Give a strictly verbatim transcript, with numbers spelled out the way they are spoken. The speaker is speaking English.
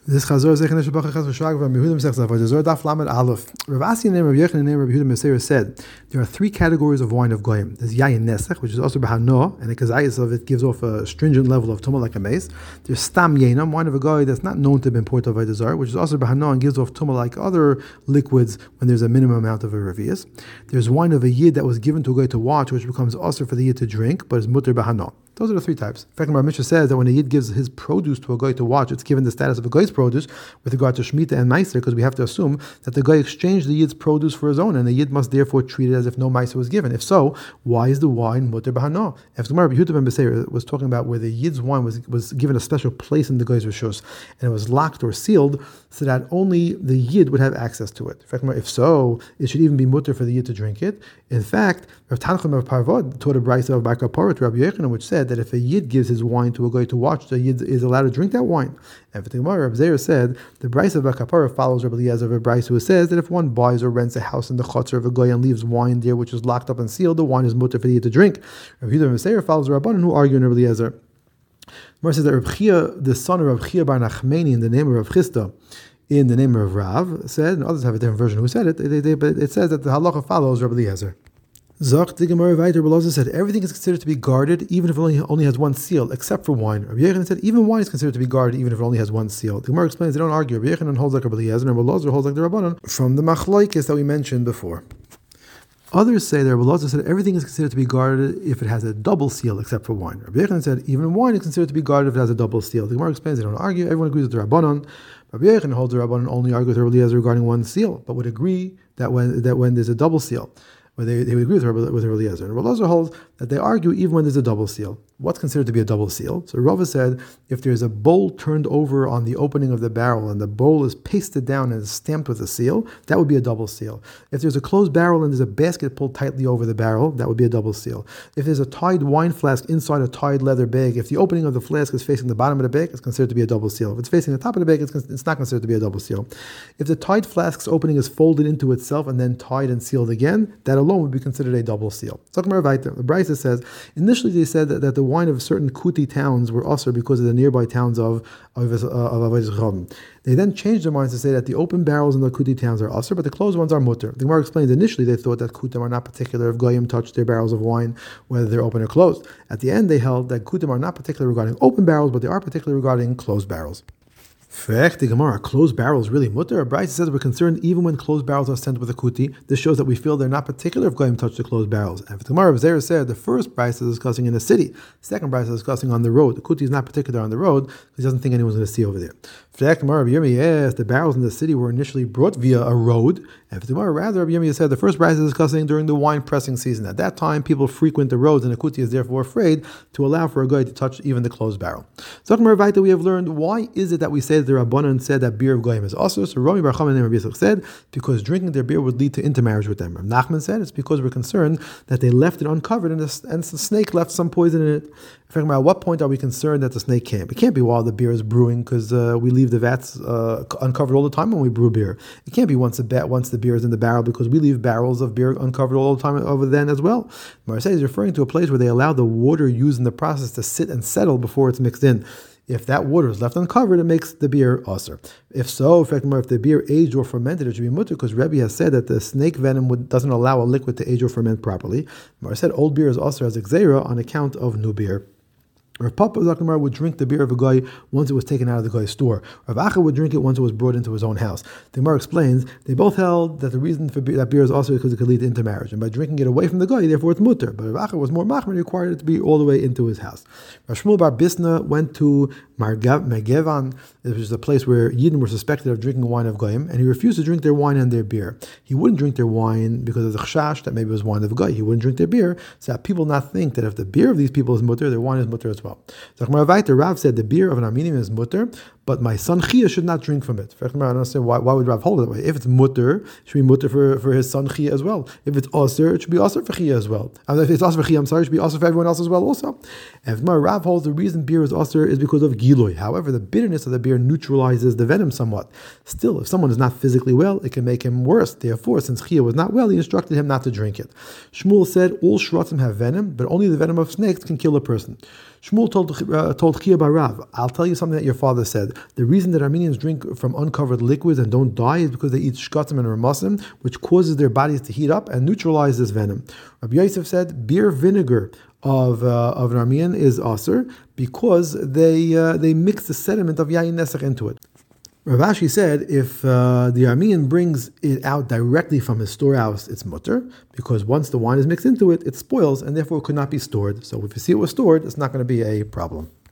This Chazor Zechon Shabbat Chaz V'Shag Rav Yehuda Mesech Zavad Zor Daf Lamed Aleph. Rav Asi named Rav Yechon named Rav Yehuda Meseir said there are three categories of wine of goyim. There's Yayin Nesech, which is also B'Hano, and the Kazayis of it gives off a stringent level of Tumah like a mace. There's Stam Yainam, wine of a goy that's not known to have been poured of Avodah Zarah, which is also B'Hano and gives off Tumah like other liquids when there's a minimum amount of a revius. There's wine of a Yid that was given to a goy to watch, which becomes also for the Yid to drink, but is mutter B'Hano. Those are the three types. In fact, Rav Mishnah says that when a Yid gives his produce to a goy to watch, it's given the status of a goy's produce with regard to Shemitah and Meiser, because we have to assume that the goy exchanged the Yid's produce for his own, and the Yid must therefore treat it as if no Meiser was given. If so, why is the wine mutter b'hano? If the Gemara Yehuda ben Beseir was talking about where the Yid's wine was, was given a special place in the goy's rishus, and it was locked or sealed, so that only the Yid would have access to it. In fact, if so, it should even be mutter for the Yid to drink it. In fact, Rav Tanchum of Parvod taught a brayso of Bar Kapara to Rabbi Yochanan, which said that if a Yid gives his wine to a goy to watch, the Yid is allowed to drink that wine. And for the Gemara, Rabbi Zeir said the brayso of Bar Kapara follows Rabbi Eliezer of a brayso who says that if one buys or rents a house in the chotzer of a goy and leaves wine there which is locked up and sealed, the wine is mutter for the Yid to drink. Rabbi Yehuda ben Beseir follows the Rabbanan who argue in Rabbi Eliezer. Gemara says that Rabbi Chia, the son of Rabbi Chia bar Nachmani, in the name of Rav Chisda, in the name of Rav, said, and others have a different version who said it, they, they, but it says that the halacha follows Rabbi Eliezer. Zach the Gemara Vayter Belazar said everything is considered to be guarded even if it only, only has one seal, except for wine. Rabbi Yochanan said even wine is considered to be guarded even if it only has one seal. The Gemara explains they don't argue. Rabbi Yochanan holds like Rabbi Eliezer, and Rabbi Belazar holds like the Rabbanan from the machlokes that we mentioned before. Others say that Rabbi Elazar said everything is considered to be guarded if it has a double seal, except for wine. Rabbi Yochanan said even wine is considered to be guarded if it has a double seal. The Gemara explains they don't argue. Everyone agrees with the Rabbanan. Rabbi Yochanan holds the Rabbanan only argue with Rabbi Eliezer regarding one seal, but would agree that when that when there's a double seal, where they, they would agree with Rabbi, with Rabbi Eliezer. And Rabbi Eliezer holds that they argue even when there's a double seal. What's considered to be a double seal? So Rava said if there's a bowl turned over on the opening of the barrel and the bowl is pasted down and is stamped with a seal, that would be a double seal. If there's a closed barrel and there's a basket pulled tightly over the barrel, that would be a double seal. If there's a tied wine flask inside a tied leather bag, if the opening of the flask is facing the bottom of the bag, it's considered to be a double seal. If it's facing the top of the bag, it's, it's not considered to be a double seal. If the tied flask's opening is folded into itself and then tied and sealed again, that alone would be considered a double seal. The Brisa says, initially they said that, that the wine of certain Kuti towns were usher because of the nearby towns of of, of, of Avodah Zarah. They then changed their minds to say that the open barrels in the Kuti towns are usher, but the closed ones are mutter. The Gemara explains initially they thought that Kutim are not particular if goyim touch their barrels of wine, whether they're open or closed. At the end they held that Kutim are not particular regarding open barrels, but they are particular regarding closed barrels. Fact, the Gemara, closed barrels really mutter. Brisa says we're concerned even when closed barrels are sent with a kuti. This shows that we feel they're not particular if goyim touch the closed barrels. And for the Gemara, Zera said the first Brisa is discussing in the city, second Brisa is discussing on the road. The kuti is not particular on the road because he doesn't think anyone's going to see over there. Fact, Gemara, yes, the barrels in the city were initially brought via a road. And for the Gemara, rather, Rabbi Yirmiyah said the first Brisa is discussing during the wine pressing season. At that time, people frequent the roads, and the kuti is therefore afraid to allow for a goy to touch even the closed barrel. So, we have learned why is it that we say that the Rabbanan said that beer of goyim is also. So Rami Bar Chama and Rabbi Yisrael said because drinking their beer would lead to intermarriage with them. Rav Nachman said it's because we're concerned that they left it uncovered and the, and the snake left some poison in it. In fact, at what point are we concerned that the snake came? It can't be while the beer is brewing because uh, we leave the vats uh, uncovered all the time when we brew beer. It can't be once the bat once the beer is in the barrel because we leave barrels of beer uncovered all the time over then as well. Marseille is referring to a place where they allow the water used in the process to sit and settle before it's mixed in. If that water is left uncovered, it makes the beer usher. If so, in fact, if the beer aged or fermented, it should be mutter because Rebbe has said that the snake venom would, doesn't allow a liquid to age or ferment properly. Mar said old beer is usher as exera on account of new beer. Rav Papa Zakhamar would drink the beer of a guy once it was taken out of the guy's store. Rav Acha would drink it once it was brought into his own house. The Gemara explains they both held that the reason for beer, that beer is also because it could lead to intermarriage, and by drinking it away from the guy, therefore it's mutter. But Rav Acha was more machmer, required it to be all the way into his house. Rav Shmuel Bar Bisna went to Margevan, which is a place where Yidden were suspected of drinking wine of goyim, and he refused to drink their wine and their beer. He wouldn't drink their wine because of the chashash that maybe it was wine of a goy. He wouldn't drink their beer, so that people not think that if the beer of these people is mutter, their wine is mutter as well. So Rav said the beer of an Armenian is mutter, but my son Chia should not drink from it. I don't understand why, why would Rav hold it that way? If it's mutter, it should be mutter for, for his son Chia as well. If it's osir, it should be osir for Chia as well. And if it's osir for Chia, I'm sorry, it should be osir for everyone else as well also. And if Rav holds the reason beer is osir is because of giloi. However, the bitterness of the beer neutralizes the venom somewhat. Still, if someone is not physically well, it can make him worse. Therefore, since Chia was not well, he instructed him not to drink it. Shmuel said all shratzim have venom, but only the venom of snakes can kill a person. Shmuel told uh, told Chia bar Rav, I'll tell you something that your father said. the reason that Armenians drink from uncovered liquids and don't die is because they eat shkatim and ramasim, which causes their bodies to heat up and neutralize this venom. Rabbi Yosef said beer vinegar of uh, of an Armenian is aser because they uh, they mix the sediment of yayin nesach into it. Rav Ashi said if uh, the Armenian brings it out directly from his storehouse, it's mutter, because once the wine is mixed into it, it spoils and therefore it could not be stored. So if you see it was stored, it's not going to be a problem.